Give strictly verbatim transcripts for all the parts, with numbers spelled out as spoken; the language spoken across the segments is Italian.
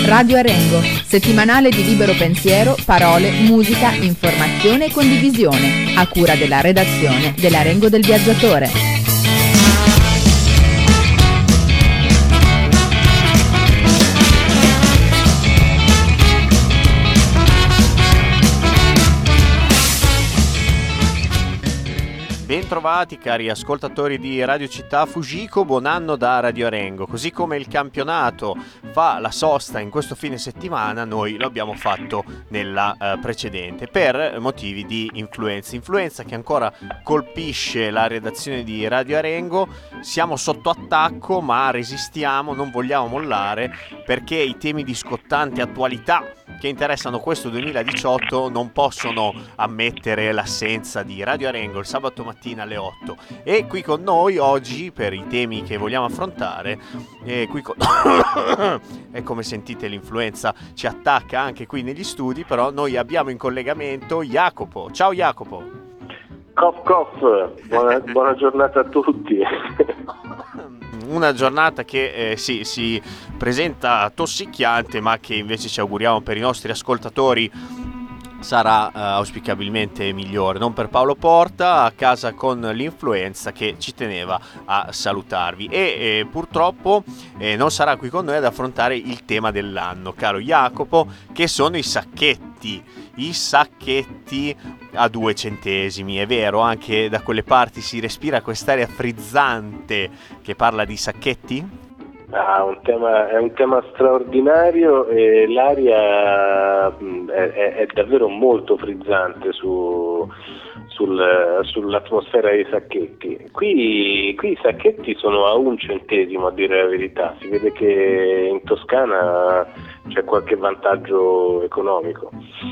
Radio Arengo, settimanale di libero pensiero, parole, musica, informazione e condivisione, a cura della redazione dell'Arengo del Viaggiatore. Bentrovati cari ascoltatori di Radio Città Fujiko, buon anno da Radio Arengo. Così come il campionato fa la sosta in questo fine settimana, noi lo abbiamo fatto nella uh, precedente per motivi di influenza. Influenza che ancora colpisce la redazione di Radio Arengo. Siamo sotto attacco ma resistiamo, non vogliamo mollare, perché i temi di scottante attualità che interessano questo duemiladiciotto non possono ammettere l'assenza di Radio Arengo il sabato mattina alle otto. E qui con noi oggi, per i temi che vogliamo affrontare, e qui con... e come sentite l'influenza ci attacca anche qui negli studi, però noi abbiamo in collegamento Jacopo. Ciao Jacopo. Cof cof, buona, buona giornata a tutti. Una giornata che eh, sì, si presenta tossicchiante, ma che invece ci auguriamo per i nostri ascoltatori sarà eh, auspicabilmente migliore. Non per Paolo Porta, a casa con l'influenza, che ci teneva a salutarvi. E eh, purtroppo eh, non sarà qui con noi ad affrontare il tema dell'anno, caro Jacopo, che sono i sacchetti. I sacchetti a due centesimi, è vero, anche da quelle parti si respira quest'aria frizzante che parla di sacchetti? Ah, un tema, è un tema straordinario e l'aria è, è, è davvero molto frizzante su, sul, sull'atmosfera dei sacchetti. Qui, qui i sacchetti sono a un centesimo, a dire la verità. Si vede che in Toscana c'è qualche vantaggio economico.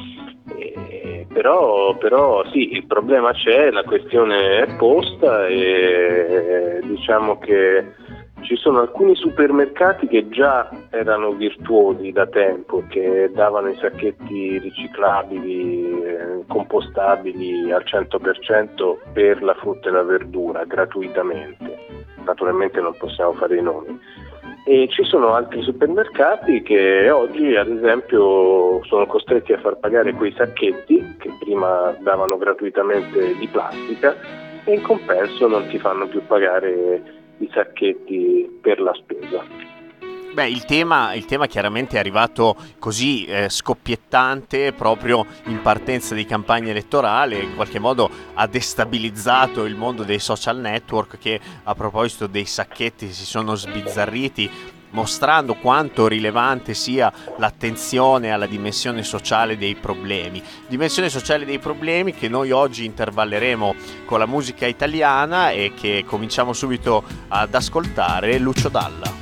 Eh, però, però sì, il problema c'è, la questione è posta e diciamo che ci sono alcuni supermercati che già erano virtuosi da tempo, che davano i sacchetti riciclabili, eh, compostabili al cento per cento per la frutta e la verdura gratuitamente. Naturalmente non possiamo fare i nomi. E ci sono altri supermercati che oggi ad esempio sono costretti a far pagare quei sacchetti che prima davano gratuitamente di plastica e in compenso non ti fanno più pagare i sacchetti per la spesa. Beh, il tema, il tema chiaramente è arrivato così eh, scoppiettante proprio in partenza di campagna elettorale, in qualche modo ha destabilizzato il mondo dei social network che a proposito dei sacchetti si sono sbizzarriti, mostrando quanto rilevante sia l'attenzione alla dimensione sociale dei problemi. Dimensione sociale dei problemi che noi oggi intervalleremo con la musica italiana e che cominciamo subito ad ascoltare, Lucio Dalla.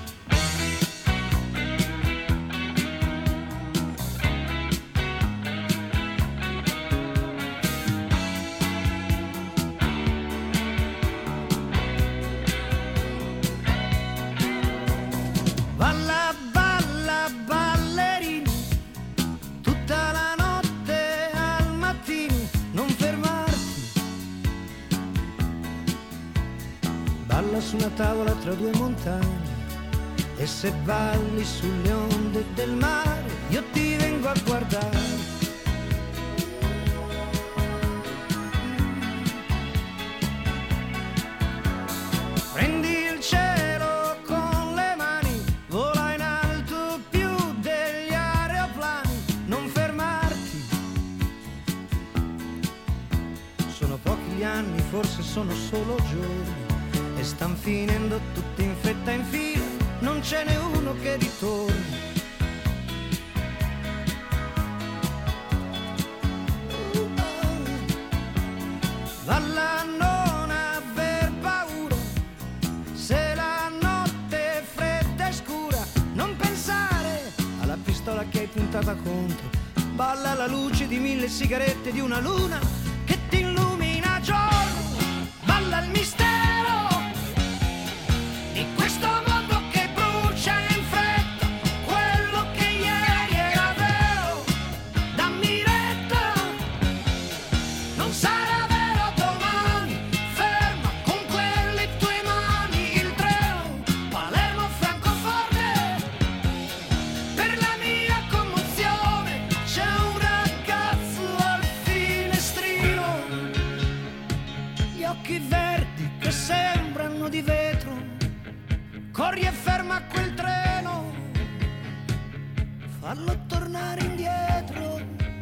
Su una tavola tra due montagne e se balli sulle onde del mare io ti vengo a guardare. Prendi il cielo con le mani, vola in alto più degli aeroplani, non fermarti. Sono pochi gli anni, forse sono solo giorni, e stan finendo tutti in fretta in fila, non ce n'è uno che ritorni. Valla, non aver paura, se la notte è fredda e scura, non pensare alla pistola che hai puntata contro, balla alla luce di mille sigarette di una luna che ti illumina a giorno, balla il mistero di questo mondo che brucia in fretta, quello che ieri era vero, dammi retta, non sarà vero domani, ferma con quelle tue mani il treno, Palermo Francoforte, per la mia fanno di vetro, corri e ferma quel treno, fallo tornare indietro.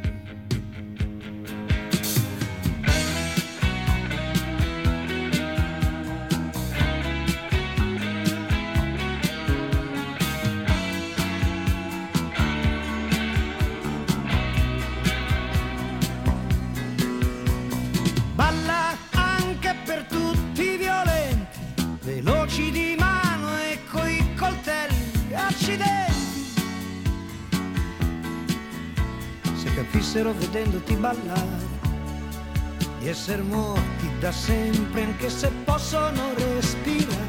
Balla anche per tutti i violenti, veloci di mano e coi coltelli, accidenti. Se capissero vedendoti ballare di essere morti da sempre, anche se possono respirare.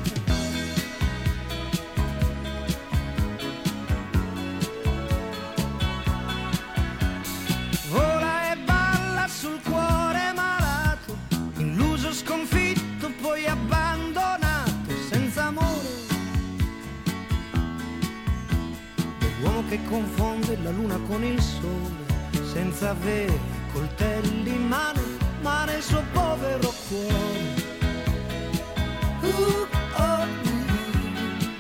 Vola e balla sul cuore malato, illuso, sconfitto, poi abbandonato, senza amore. L'uomo che confonde la luna con il sole, senza avere coltelli in mano, ma nel suo povero cuore. Uh, oh, uh.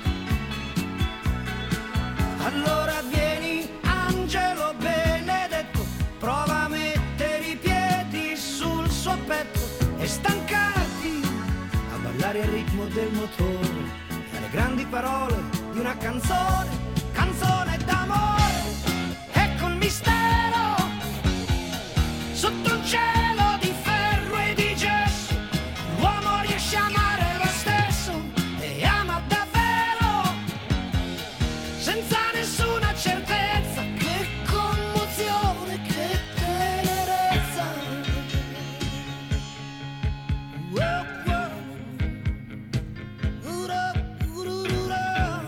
Allora vieni, angelo benedetto, prova a mettere i piedi sul suo petto e stancarti a ballare al ritmo del motore, alle grandi parole di una canzone, canzone d'amore. Ecco il mistero sotto un cielo di ferro e di gesso, l'uomo riesce a amare lo stesso e ama davvero, senza nessuna certezza. Che commozione, che tenerezza. Wow, wow. Ura, ururura.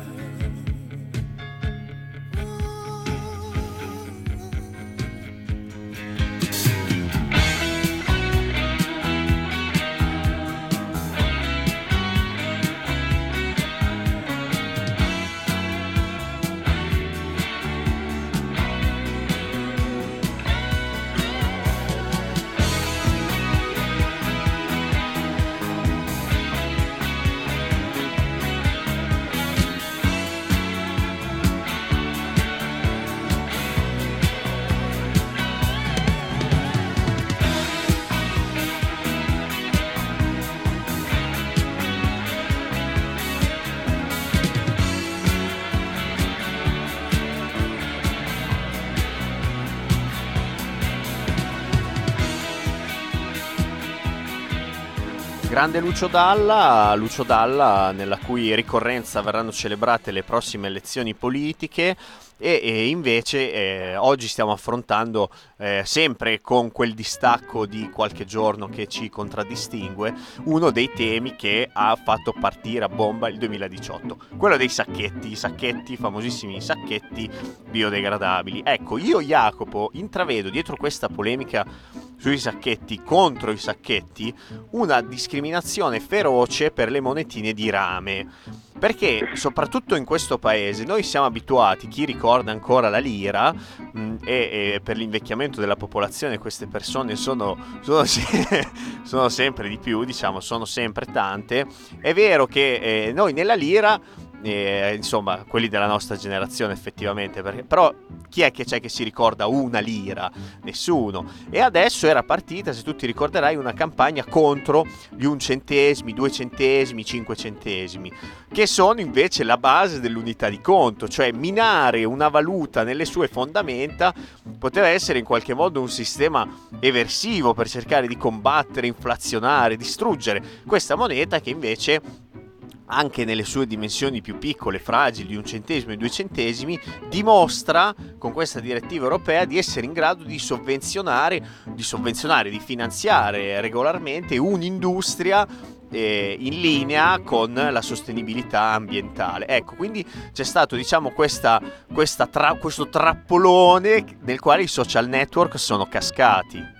Grande Lucio Dalla, Lucio Dalla nella cui ricorrenza verranno celebrate le prossime elezioni politiche e, e invece eh, oggi stiamo affrontando eh, sempre con quel distacco di qualche giorno che ci contraddistingue uno dei temi che ha fatto partire a bomba il duemiladiciotto, quello dei sacchetti, i sacchetti, famosissimi sacchetti biodegradabili. Ecco, io Jacopo intravedo dietro questa polemica sui sacchetti, contro i sacchetti, una discriminazione feroce per le monetine di rame, perché soprattutto in questo paese noi siamo abituati, chi ricorda ancora la lira, mh, e, e per l'invecchiamento della popolazione queste persone sono, sono, sono sempre di più, diciamo, sono sempre tante. È vero che eh, noi nella lira, Eh, insomma, quelli della nostra generazione effettivamente, perché, però chi è che c'è che si ricorda una lira? Nessuno. E adesso era partita, se tu ti ricorderai, una campagna contro gli un centesimi, due centesimi, cinque centesimi, che sono invece la base dell'unità di conto, cioè minare una valuta nelle sue fondamenta poteva essere in qualche modo un sistema eversivo per cercare di combattere, inflazionare, distruggere questa moneta che invece, anche nelle sue dimensioni più piccole, fragili, di un centesimo e due centesimi, dimostra con questa direttiva europea di essere in grado di sovvenzionare, di sovvenzionare, di finanziare regolarmente un'industria eh, in linea con la sostenibilità ambientale. Ecco, quindi c'è stato, diciamo, questa, questa tra, questo trappolone nel quale i social network sono cascati.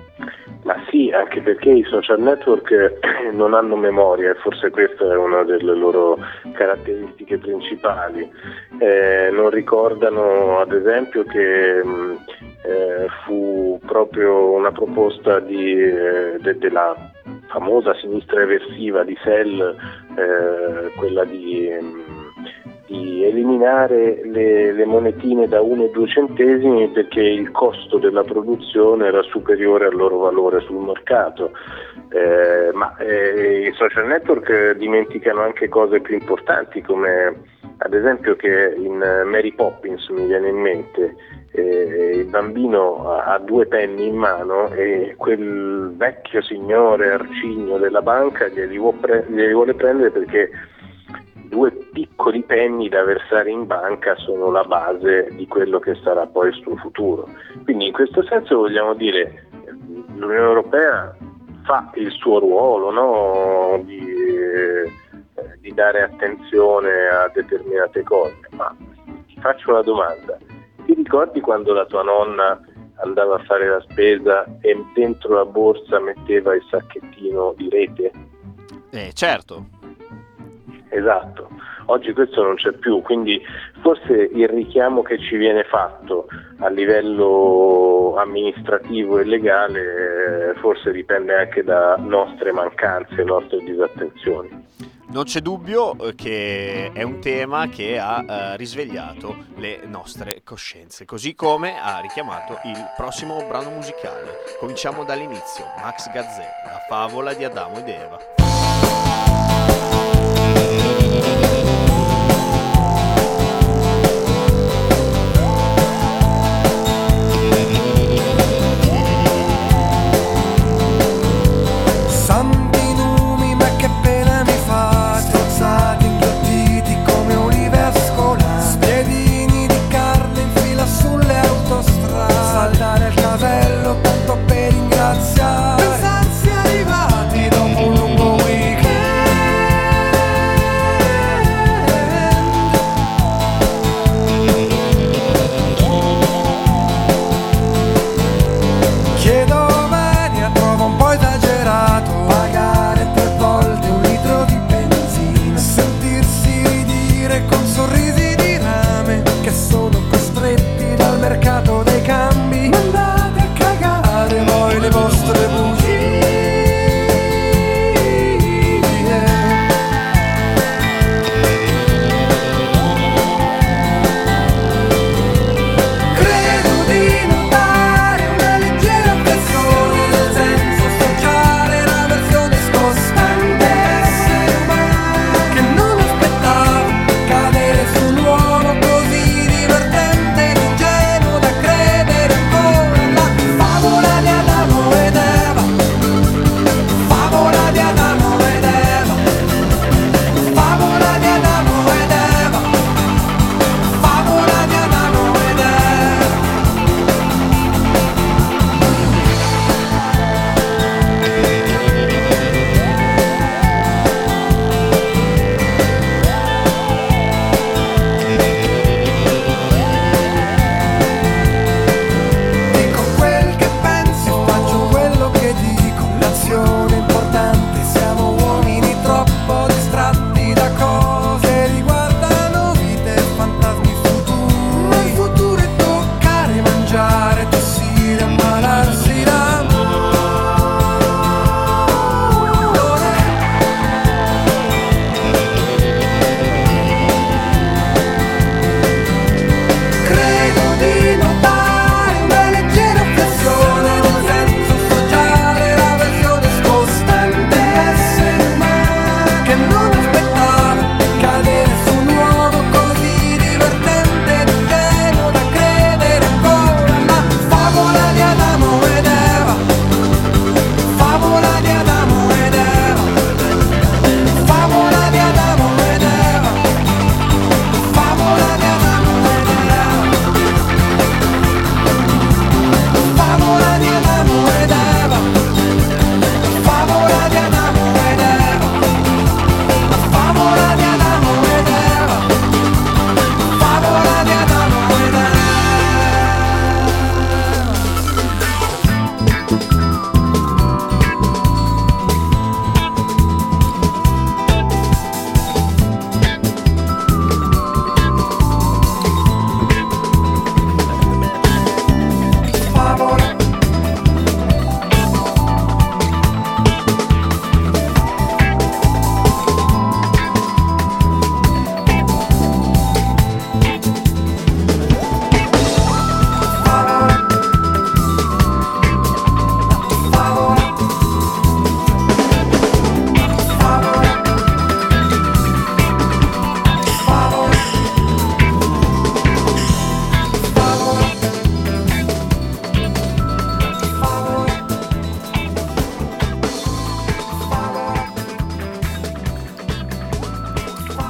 Ma sì, anche perché i social network non hanno memoria e forse questa è una delle loro caratteristiche principali. Eh, non ricordano, ad esempio, che mh, eh, fu proprio una proposta di, eh, de, della famosa sinistra eversiva di Sell, eh, quella di, di eliminare le, le monetine da uno e due centesimi perché il costo della produzione era superiore al loro valore sul mercato. Eh, ma eh, i social network dimenticano anche cose più importanti, come ad esempio che in Mary Poppins, mi viene in mente, eh, il bambino ha, ha due penny in mano e quel vecchio signore arcigno della banca glieli, vuole, pre- glieli vuole prendere perché due piccoli penny da versare in banca sono la base di quello che sarà poi il suo futuro. Quindi in questo senso vogliamo dire l'Unione Europea fa il suo ruolo, no? di, eh, di dare attenzione a determinate cose, ma ti faccio una domanda: ti ricordi quando la tua nonna andava a fare la spesa e dentro la borsa metteva il sacchettino di rete? Eh, certo. Esatto, oggi questo non c'è più, quindi forse il richiamo che ci viene fatto a livello amministrativo e legale eh, forse dipende anche da nostre mancanze, nostre disattenzioni. Non c'è dubbio che è un tema che ha eh, risvegliato le nostre coscienze, così come ha richiamato il prossimo brano musicale. Cominciamo dall'inizio, Max Gazzè, La favola di Adamo ed Eva. Santi numi, ma che pena mi fa, strozzati, inghiottiti come olive scolari, spiedini di carne in fila sulle autostrade, saltare il casello tanto per ringraziare, pensarsi arrivati dopo un lungo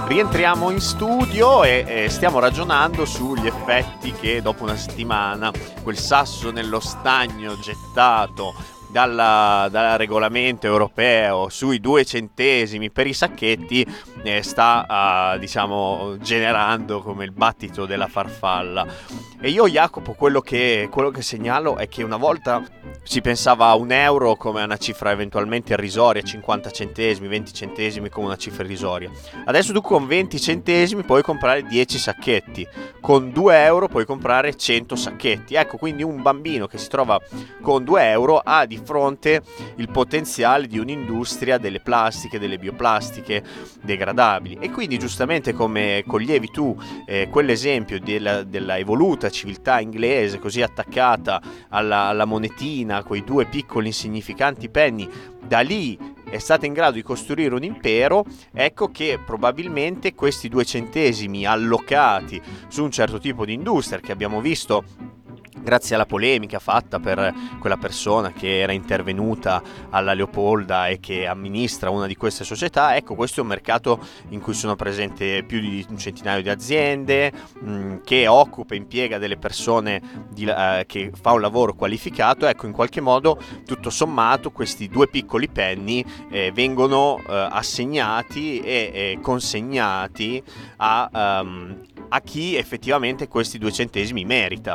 Rientriamo in studio e, e stiamo ragionando sugli effetti che dopo una settimana quel sasso nello stagno gettato dalla, dal regolamento europeo sui due centesimi per i sacchetti eh, sta uh, diciamo generando come il battito della farfalla. E io, Jacopo, quello che, quello che segnalo è che una volta si pensava a un euro come a una cifra eventualmente irrisoria, cinquanta centesimi, venti centesimi come una cifra irrisoria. Adesso tu con venti centesimi puoi comprare dieci sacchetti, con due euro puoi comprare cento sacchetti. Ecco, quindi un bambino che si trova con due euro ha di fronte il potenziale di un'industria delle plastiche, delle bioplastiche degradabili. E quindi, giustamente, come coglievi tu eh, quell'esempio della, della evoluta civiltà inglese così attaccata alla, alla monetina, quei due piccoli insignificanti penny, da lì è stata in grado di costruire un impero. Ecco che probabilmente questi due centesimi allocati su un certo tipo di industria che abbiamo visto grazie alla polemica fatta per quella persona che era intervenuta alla Leopolda e che amministra una di queste società, ecco, questo è un mercato in cui sono presenti più di un centinaio di aziende, mh, che occupa e impiega delle persone di, eh, che fa un lavoro qualificato. Ecco, in qualche modo, tutto sommato, questi due piccoli penny eh, vengono eh, assegnati e, e consegnati a, um, a chi effettivamente questi due centesimi merita.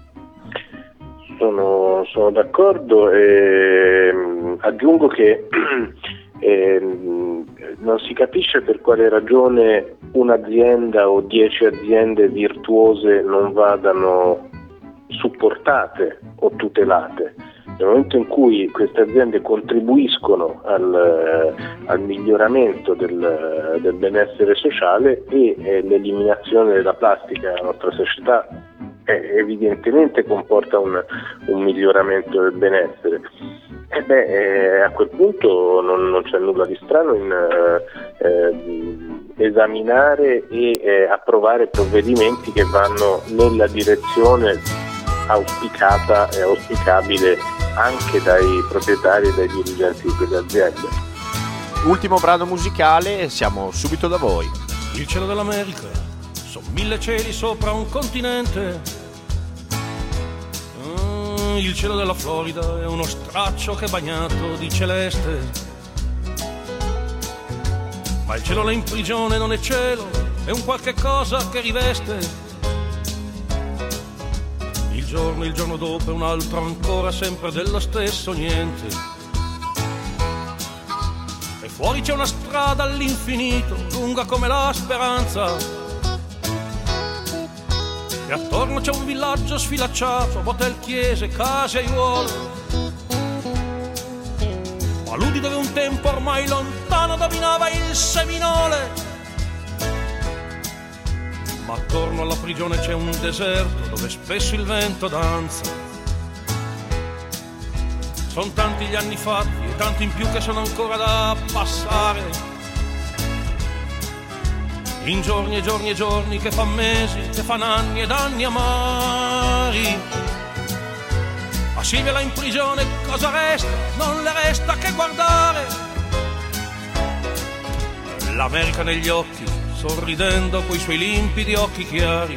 Sono, sono d'accordo e aggiungo che eh, non si capisce per quale ragione un'azienda o dieci aziende virtuose non vadano supportate o tutelate. Nel momento in cui queste aziende contribuiscono al, al miglioramento del, del benessere sociale e eh, l'eliminazione della plastica nella nostra società evidentemente comporta un, un miglioramento del benessere, e beh, eh, a quel punto non, non c'è nulla di strano in eh, esaminare e eh, approvare provvedimenti che vanno nella direzione auspicata e auspicabile anche dai proprietari e dai dirigenti di quelle aziende. Ultimo brano musicale, siamo subito da voi. Il cielo dell'America, sono mille cieli sopra un continente. Mm, il cielo della Florida è uno straccio che è bagnato di celeste. Ma il cielo là in prigione non è cielo, è un qualche cosa che riveste. Il giorno, il giorno dopo è un altro ancora, sempre dello stesso niente. E fuori c'è una strada all'infinito, lunga come la speranza. E attorno c'è un villaggio sfilacciato, hotel, chiese, case, aiuole. Paludi dove un tempo ormai lontano dominava il Seminole. Ma attorno alla prigione c'è un deserto dove spesso il vento danza. Sono tanti gli anni fatti e tanti in più che sono ancora da passare. In giorni e giorni e giorni che fan mesi, che fan anni ed anni amari. A Silvia là in prigione cosa resta? Non le resta che guardare l'America negli occhi, sorridendo coi suoi limpidi occhi chiari.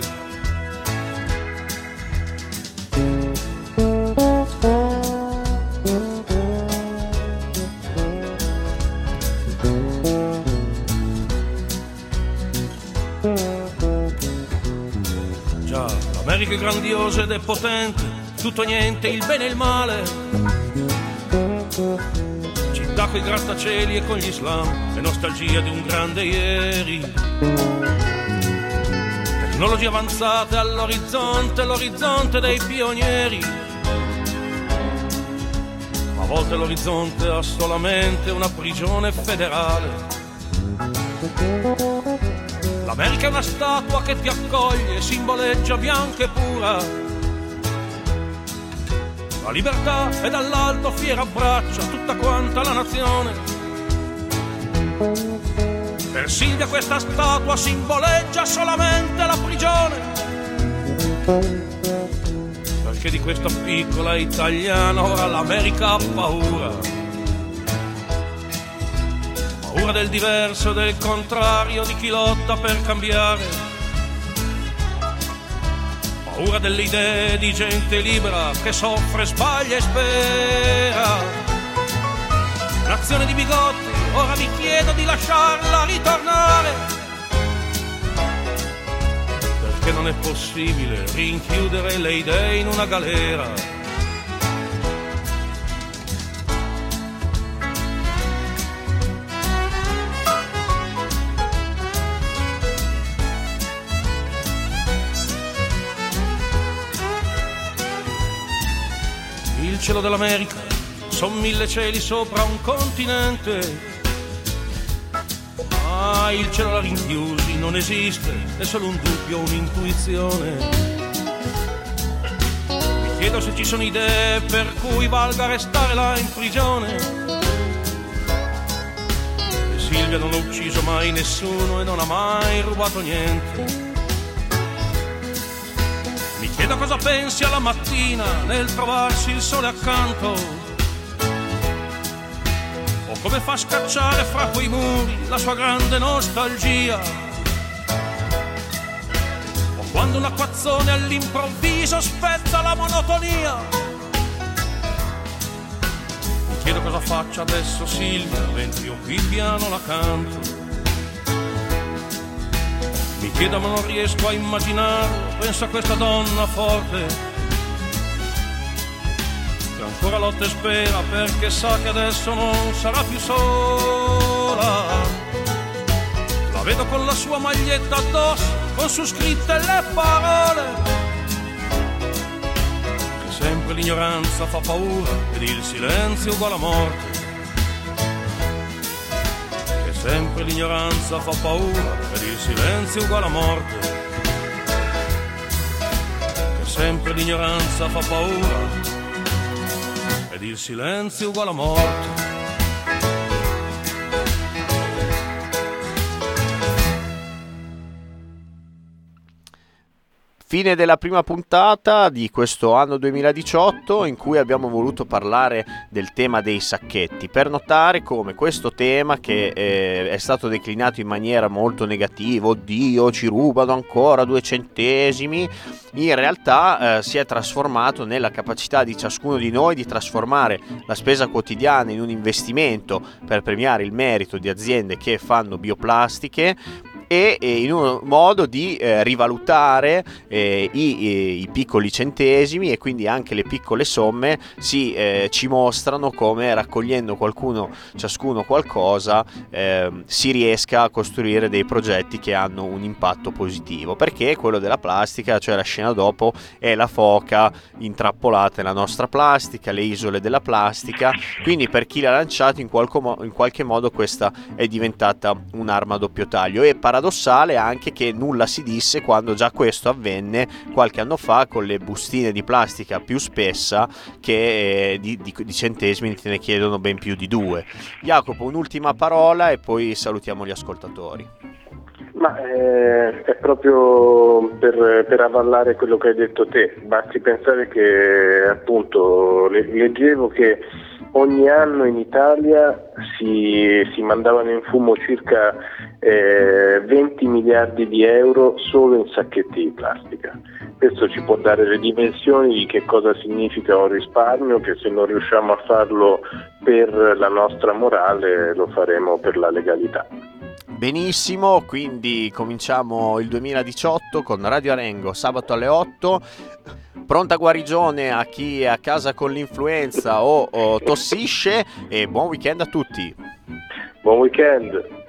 Già, l'America è grandiosa ed è potente, tutto niente, il bene e il male. Città coi grattacieli e con gli slam, e nostalgia di un grande ieri. Tecnologie avanzate all'orizzonte, l'orizzonte dei pionieri. Ma a volte l'orizzonte ha solamente una prigione federale. L'America è una statua che ti accoglie, simboleggia bianca e pura la libertà, e dall'alto fiera abbraccia tutta quanta la nazione. Per Silvia questa statua simboleggia solamente la prigione, perché di questa piccola italiana ora l'America ha paura. paura del diverso, del contrario, di chi lotta per cambiare, paura delle idee di gente libera che soffre, sbaglia e spera. Nazione di bigotti, ora vi chiedo di lasciarla ritornare, perché non è possibile rinchiudere le idee in una galera. Il cielo dell'America, son mille cieli sopra un continente. Ah, il cielo l'ha rinchiusi, non esiste, è solo un dubbio, un'intuizione. Mi chiedo se ci sono idee per cui valga restare là in prigione. E Silvia non ha ucciso mai nessuno e non ha mai rubato niente. Mi chiedo cosa pensi alla mattina nel trovarsi il sole accanto, o come fa a scacciare fra quei muri la sua grande nostalgia, o quando un acquazzone all'improvviso spezza la monotonia. Mi chiedo cosa faccia adesso Silvia mentre io qui piano la canto. Mi chiedo ma non riesco a immaginare, penso a questa donna forte che ancora lotta e spera perché sa che adesso non sarà più sola. La vedo con la sua maglietta addosso, con su scritte le parole, che sempre l'ignoranza fa paura ed il silenzio uguale a morte. Sempre l'ignoranza fa paura ed il silenzio uguale a morte. Che sempre l'ignoranza fa paura ed il silenzio uguale a morte. Fine della prima puntata di questo anno duemiladiciotto, in cui abbiamo voluto parlare del tema dei sacchetti, per notare come questo tema, che eh, è stato declinato in maniera molto negativa, oddio ci rubano ancora due centesimi, in realtà eh, si è trasformato nella capacità di ciascuno di noi di trasformare la spesa quotidiana in un investimento per premiare il merito di aziende che fanno bioplastiche, e in un modo di eh, rivalutare eh, i, i piccoli centesimi, e quindi anche le piccole somme si, eh, ci mostrano come raccogliendo qualcuno, ciascuno qualcosa, eh, si riesca a costruire dei progetti che hanno un impatto positivo, perché quello della plastica, cioè la scena dopo, è la foca intrappolata nella nostra plastica, le isole della plastica, quindi per chi l'ha lanciato in, qualco, in qualche modo questa è diventata un'arma a doppio taglio. E paradossale anche che nulla si disse quando già questo avvenne qualche anno fa con le bustine di plastica più spessa che eh, di, di, di centesimi te ne chiedono ben più di due. Jacopo, un'ultima parola e poi salutiamo gli ascoltatori. Ma eh, è proprio per, per avvallare quello che hai detto te. Basti pensare che appunto leggevo che ogni anno in Italia si, si mandavano in fumo circa eh, venti miliardi di euro solo in sacchetti di plastica. Questo ci può dare le dimensioni di che cosa significa un risparmio, che se non riusciamo a farlo per la nostra morale lo faremo per la legalità. Benissimo, quindi cominciamo il duemiladiciotto con Radio Arengo sabato alle otto. Pronta guarigione a chi è a casa con l'influenza o, o tossisce, e buon weekend a tutti. Buon weekend.